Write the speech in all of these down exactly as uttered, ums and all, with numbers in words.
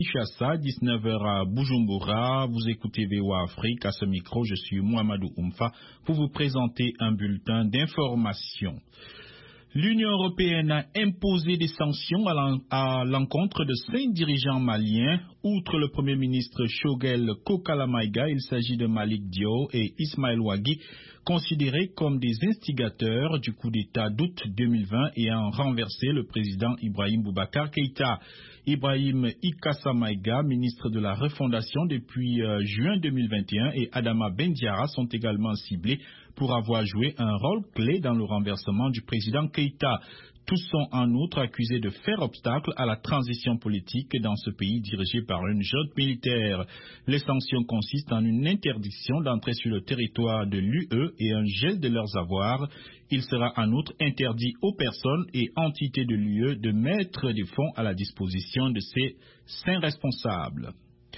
Kinshasa, dix-neuf heures à Bujumbura. Vous écoutez V O A Afrique. À ce micro, je suis Mohamedou Oumfa pour vous présenter un bulletin d'information. L'Union européenne a imposé des sanctions à l'encontre de cinq dirigeants maliens. Outre le Premier ministre Choguel Kokala Maïga, il s'agit de Malik Dio et Ismaël Ouagui, considérés comme des instigateurs du coup d'État d'août deux mille vingt ayant renversé le président Ibrahim Boubacar Keïta. Ibrahim Ikassa Maïga, ministre de la Refondation depuis euh, juin deux mille vingt et un, et Adama Bendiara sont également ciblés pour avoir joué un rôle clé dans le renversement du président Keïta. Tous sont en outre accusés de faire obstacle à la transition politique dans ce pays dirigé par une junte militaire. Les sanctions consistent en une interdiction d'entrer sur le territoire de l'U E et un gel de leurs avoirs. Il sera en outre interdit aux personnes et entités de l'U E de mettre des fonds à la disposition de ces cinq responsables.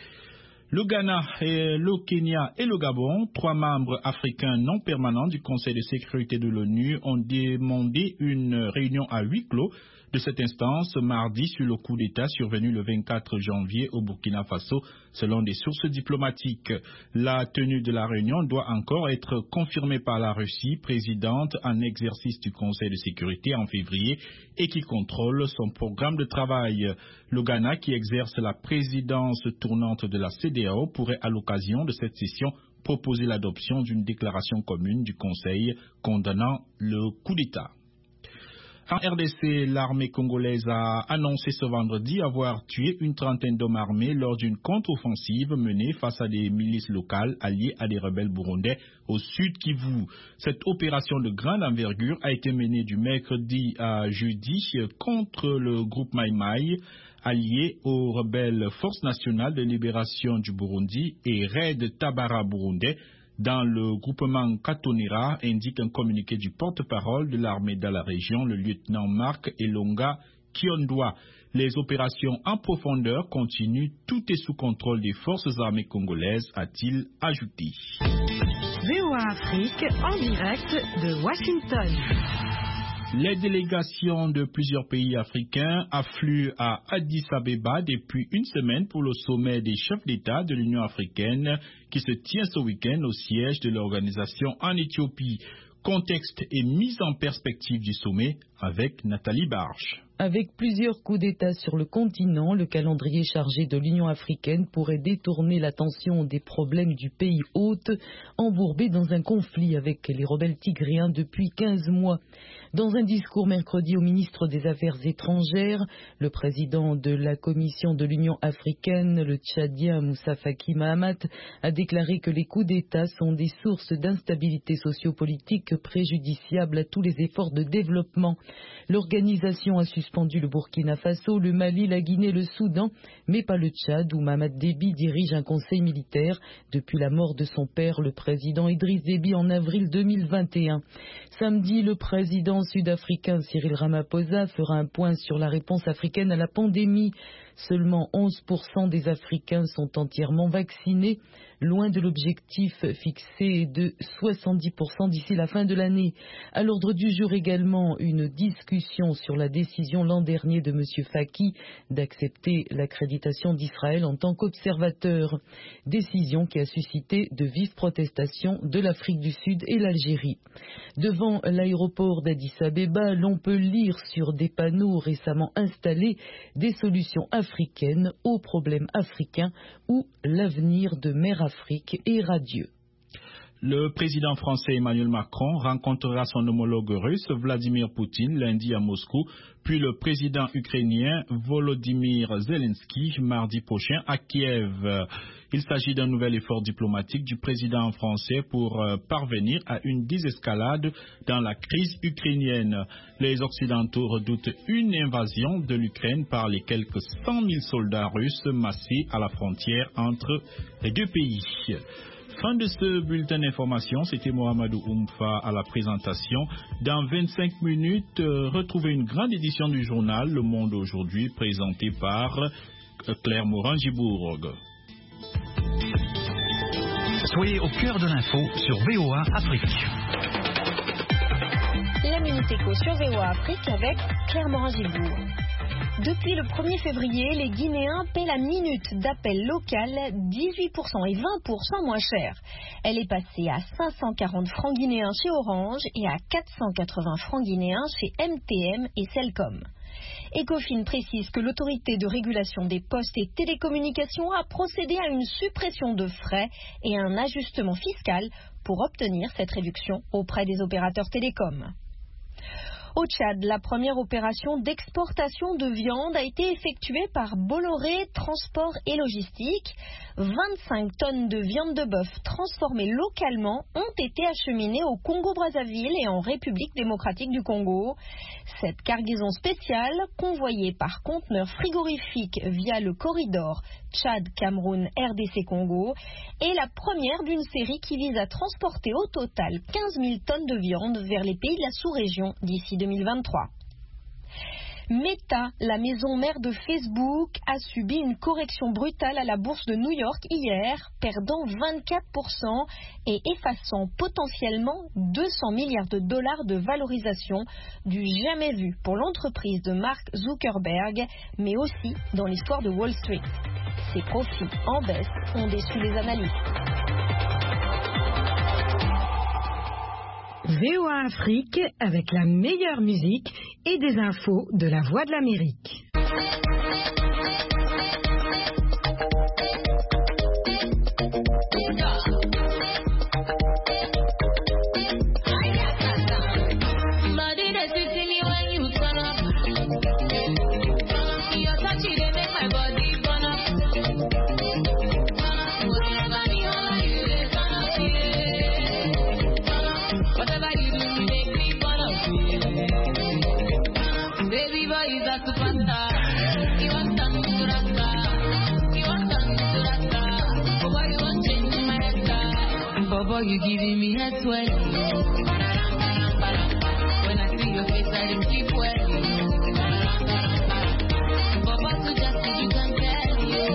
Le Ghana, et le Kenya et le Gabon, trois membres africains non permanents du Conseil de sécurité de l'ONU, ont demandé une réunion à huis clos de cette instance mardi sur le coup d'État survenu le vingt-quatre janvier au Burkina Faso, selon des sources diplomatiques. La tenue de la réunion doit encore être confirmée par la Russie, présidente en exercice du Conseil de sécurité en février et qui contrôle son programme de travail. Le Ghana, qui exerce la présidence tournante de la C E D E A O, pourrait à l'occasion de cette session proposer l'adoption d'une déclaration commune du Conseil condamnant le coup d'État. En R D C, l'armée congolaise a annoncé ce vendredi avoir tué une trentaine d'hommes armés lors d'une contre-offensive menée face à des milices locales alliées à des rebelles burundais au sud Kivu. Cette opération de grande envergure a été menée du mercredi à jeudi contre le groupe Mai Mai, allié aux rebelles Forces nationales de libération du Burundi et Raid Tabara burundais. Dans le groupement Katonera, indique un communiqué du porte-parole de l'armée dans la région, le lieutenant Marc Elonga Kiondwa. Les opérations en profondeur continuent, tout est sous contrôle des forces armées congolaises, a-t-il ajouté. V O A Afrique en direct de Washington. Les délégations de plusieurs pays africains affluent à Addis Abeba depuis une semaine pour le sommet des chefs d'État de l'Union africaine qui se tient ce week-end au siège de l'organisation en Éthiopie. Contexte et mise en perspective du sommet avec Nathalie Barche. Avec plusieurs coups d'État sur le continent, le calendrier chargé de l'Union africaine pourrait détourner l'attention des problèmes du pays hôte, embourbé dans un conflit avec les rebelles tigréens depuis quinze mois. Dans un discours mercredi au ministre des Affaires étrangères, le président de la Commission de l'Union africaine, le Tchadien Moussa Faki Mahamat, a déclaré que les coups d'État sont des sources d'instabilité sociopolitique préjudiciables à tous les efforts de développement. L'organisation a suspendu le Burkina Faso, le Mali, la Guinée, le Soudan, mais pas le Tchad où Mamad Déby dirige un conseil militaire depuis la mort de son père, le président Idriss Déby, en avril deux mille vingt et un. Samedi, le président sud-africain Cyril Ramaphosa fera un point sur la réponse africaine à la pandémie. Seulement onze pour cent des Africains sont entièrement vaccinés, loin de l'objectif fixé de soixante-dix pour cent d'ici la fin de l'année. À l'ordre du jour également, une discussion sur la décision l'an dernier de M. Faki d'accepter l'accréditation d'Israël en tant qu'observateur. Décision qui a suscité de vives protestations de l'Afrique du Sud et l'Algérie. Devant l'aéroport d'Addis Abeba, l'on peut lire sur des panneaux récemment installés des solutions africaines aux problèmes africains où l'avenir de Mère Afrique est radieux. Le président français Emmanuel Macron rencontrera son homologue russe Vladimir Poutine lundi à Moscou, puis le président ukrainien Volodymyr Zelensky mardi prochain à Kiev. Il s'agit d'un nouvel effort diplomatique du président français pour euh, parvenir à une désescalade dans la crise ukrainienne. Les Occidentaux redoutent une invasion de l'Ukraine par les quelques cent mille soldats russes massés à la frontière entre les deux pays. Fin de ce bulletin d'information, c'était Mohamedou Oumfa à la présentation. Dans vingt-cinq minutes, euh, retrouvez une grande édition du journal Le Monde aujourd'hui, présentée par euh, Claire Morin-Gibourg. Soyez au cœur de l'info sur V O A Afrique. La Minute Éco sur V O A Afrique avec Claire Morin-Gibourg. Depuis le premier février, les Guinéens paient la minute d'appel local dix-huit pour cent et vingt pour cent moins cher. Elle est passée à cinq cent quarante francs guinéens chez Orange et à quatre cent quatre-vingts francs guinéens chez M T M et Celcom. Ecofin précise que l'autorité de régulation des postes et télécommunications a procédé à une suppression de frais et un ajustement fiscal pour obtenir cette réduction auprès des opérateurs télécoms. Au Tchad, la première opération d'exportation de viande a été effectuée par Bolloré Transport et Logistique. vingt-cinq tonnes de viande de bœuf transformée localement ont été acheminées au Congo-Brazzaville et en République démocratique du Congo. Cette cargaison spéciale, convoyée par conteneurs frigorifiques via le corridor Tchad-Cameroun-R D C-Congo, est la première d'une série qui vise à transporter au total quinze mille tonnes de viande vers les pays de la sous-région d'ici deux mille vingt-trois. Meta, la maison mère de Facebook, a subi une correction brutale à la bourse de New York hier, perdant vingt-quatre pour cent et effaçant potentiellement deux cents milliards de dollars de valorisation, du jamais vu pour l'entreprise de Mark Zuckerberg, mais aussi dans l'histoire de Wall Street. Ses profits en baisse ont déçu les analystes. V O A Afrique avec la meilleure musique et des infos de la Voix de l'Amérique. You giving me head sweat. When I see your face, I don't keep wet. Papa suggested you can tell you.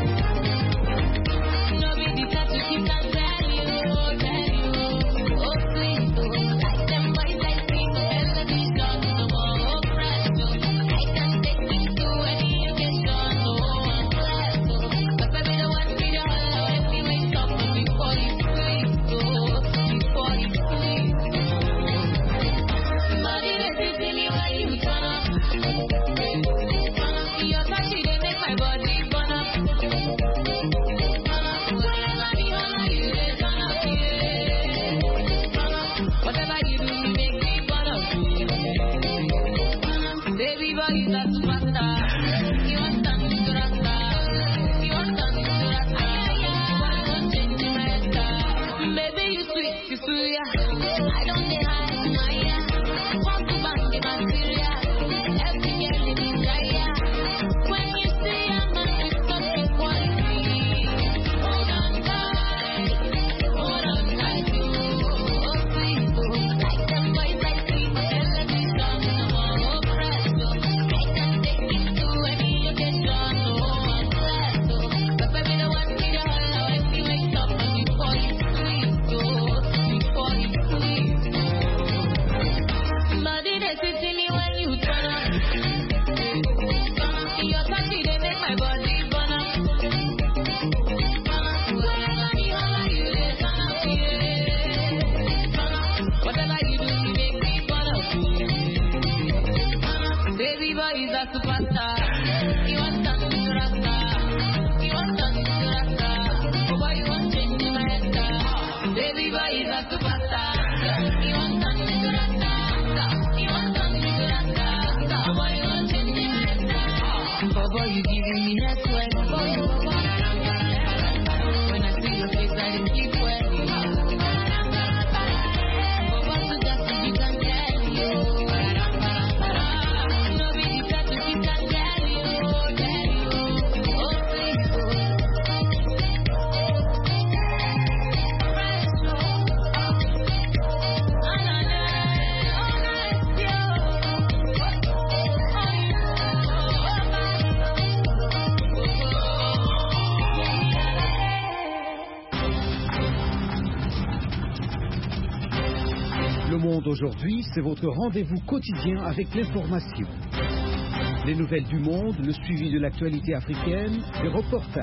No be the type to keep can tell you, tell you. Oh sweet, oh, like them boys like me. Television, no more presto. I can take you to any occasion, no one less. But baby, the one with the hollow, if you make up before you sleep. Before you sleep, body that is in you when you turn up. Your touch they make my body burn up. Whenever the honor you they turn up, yeah. Whatever you do, you make me burn up, yeah. Baby boy, you got to master. You want something to rasta. You want something to rasta. Why won't change my style? Baby, you sweet, you sweet. I don't need high, no, yeah. Want to bang the material. Every girl in desire. When you see a man with such quality, hold on tight, hold on tight, you. Oh, sweet, oh, like them boys like me. Television, no more presto. I can take you to any occasion, no one less. But baby, the one with the hollow, if you wake up before you sleep, oh. Before you sleep, body they sit in me when you turn up. Your touch they make my body burn up. Whenever the hollow you they turn up, yeah. Whatever you do, you make me burn up, yeah. Baby boy is a superstar. You want something to rasta. You want something to rasta. Oh boy, you want change my style. Baby boy is a superstar. You want something to rasta. You want something to rasta. Oh boy, you want change my style. Oh boy, you giving me that sweat. When I see your face, I don't keep wet. Papa suggested you can tell you. No be the type to keep can tell you, tell you. Oh please, Le Monde aujourd'hui, c'est votre rendez-vous quotidien avec l'information. Les nouvelles du monde, le suivi de l'actualité africaine, des reportages.